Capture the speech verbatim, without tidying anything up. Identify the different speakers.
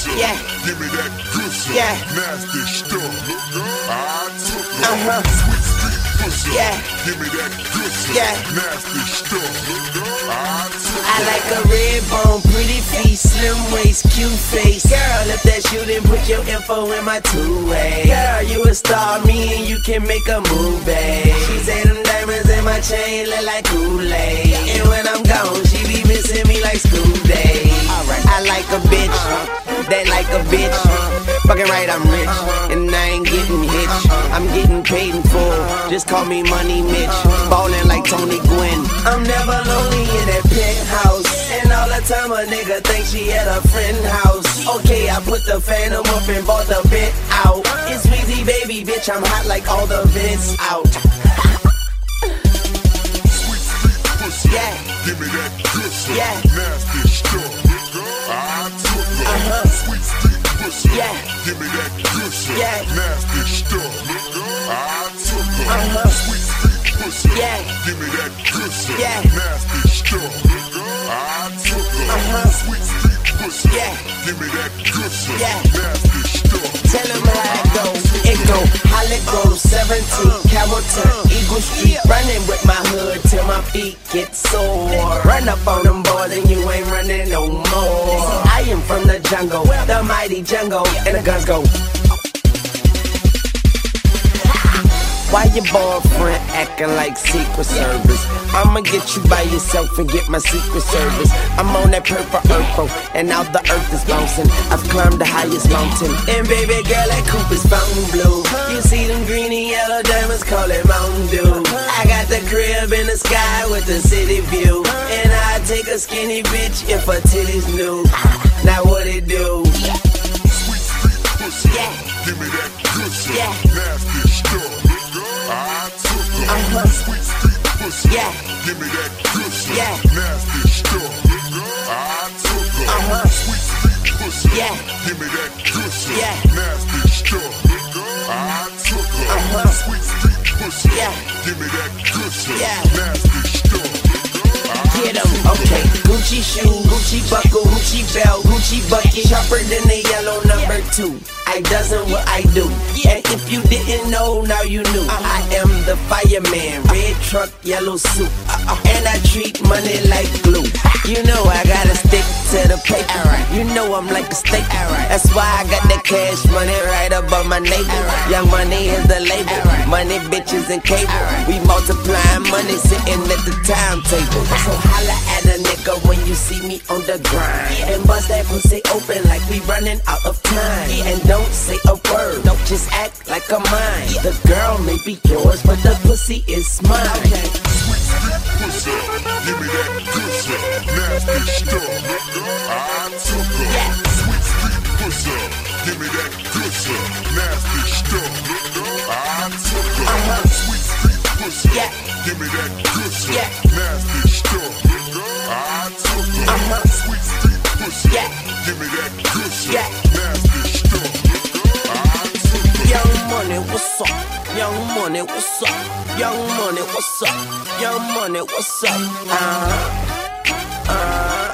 Speaker 1: stuff.
Speaker 2: Yeah.
Speaker 1: Give me that good stuff.
Speaker 2: Yeah.
Speaker 1: Nasty stuff. I took her.
Speaker 2: Uh-huh.
Speaker 1: Sweet street pussy.
Speaker 2: Yeah.
Speaker 1: Give me that good stuff.
Speaker 2: Yeah.
Speaker 1: Nasty stuff. I took
Speaker 2: I
Speaker 1: her.
Speaker 2: like a red bone, pretty feet, slim waist, cute face. Girl, if that's you, then put your info in my two-way. Girl, you a star, me and you can make a movie. She say them diamonds in my chain look like Kool-Aid. And when I'm gone, she be missing me like school days. I like a bitch, that like a bitch. Fucking right, I'm rich, and I ain't getting hitched. I'm getting paid in full, just call me Money Mitch. Ballin' like Tony Gwynn. I'm never lonely in that penthouse. And all the time a nigga think she at a friend house. Okay, I put the phantom up and bought the vent out. It's Weezy baby, bitch, I'm hot like all the vents out.
Speaker 1: Sweet street pussy.
Speaker 2: Yeah.
Speaker 1: Give me that good stuff.
Speaker 2: Yeah.
Speaker 1: Nasty stuff. I took her.
Speaker 2: Uh-huh.
Speaker 1: Sweet street pussy.
Speaker 2: Yeah.
Speaker 1: Give me that good stuff.
Speaker 2: Yeah.
Speaker 1: Nasty stuff. I took her.
Speaker 2: Uh-huh.
Speaker 1: Sweet street pussy.
Speaker 2: Yeah.
Speaker 1: Give me that good stuff.
Speaker 2: Yeah.
Speaker 1: Nasty stuff. I took her.
Speaker 2: Uh-huh.
Speaker 1: Sweet street pussy.
Speaker 2: Yeah.
Speaker 1: Give me that good stuff.
Speaker 2: Yeah.
Speaker 1: Nasty stuff.
Speaker 2: Tell him how it go. It go, Holly Grove, seventeen, Carrollton, Eagle Street. Running with my hood till my feet get sore. Run up on them boys and you ain't running no more. I am from the jungle, the mighty jungle, and the guns go. Why your boyfriend acting like Secret Service? I'ma get you by yourself and get my Secret Service. I'm on that purple earth, and now the earth is bouncing. I've climbed the highest mountain, and baby girl, that coupe is fountain blue. You see them green and yellow diamonds, call it Mountain Dew. I got the crib in the sky with the city view, and I take a skinny bitch if her titties new. Now what it do?
Speaker 1: Sweet street pussy.
Speaker 2: Yeah.
Speaker 1: Give me that good stuff.
Speaker 2: Yeah.
Speaker 1: Nasty stuff. I took her.
Speaker 2: Uh-huh.
Speaker 1: Sweet street pussy.
Speaker 2: Yeah.
Speaker 1: Give me that good stuff.
Speaker 2: Yeah.
Speaker 1: Nasty stuff. I took her.
Speaker 2: Uh-huh.
Speaker 1: Sweet street pussy.
Speaker 2: Yeah.
Speaker 1: Give me that good stuff.
Speaker 2: Yeah.
Speaker 1: Nasty stuff. I took her.
Speaker 2: Uh-huh.
Speaker 1: Sweet street pussy.
Speaker 2: Yeah.
Speaker 1: Give me that good stuff.
Speaker 2: Yeah.
Speaker 1: Nasty stuff.
Speaker 2: Get 'em, okay. Gucci shoe, Gucci buckle, Gucci belt, Gucci bucket. Sharper than the yellow number two. I doesn't what I do. And if you didn't know, now you knew. I am the fireman, red truck, yellow suit. And I treat money like glue. You know I gotta stick to the paper. You know I'm like a steak. That's why I got that cash money right above my navel. Young Money is the label. Money, bitches, and cable. We multiplying money sitting at the timetable. So holla at a nigga when you see me on the grind. And bust that pussy open like we running out of time. And don't say a word, don't just act like a mine. The girl may be yours, but the pussy is mine.
Speaker 1: Sweet street pussy. Give me that good stuff. Nasty stuff. I took her.
Speaker 2: Yeah.
Speaker 1: Sweet street pussy. Give me that good stuff. Nasty stuff. I took her.
Speaker 2: Uh-huh.
Speaker 1: Sweet street pussy.
Speaker 2: Yeah.
Speaker 1: Give me that good stuff.
Speaker 2: Yeah.
Speaker 1: Nasty stuff. I took her.
Speaker 2: Uh-huh.
Speaker 1: Sweet street pussy.
Speaker 2: Yeah.
Speaker 1: Give me that good stuff.
Speaker 2: Yeah.
Speaker 1: Nasty stuff. I took her.
Speaker 2: Young Money, what's up? Young Money, what's up? Young Money, what's up? Young Money, what's up? Uh-huh. Uh-huh.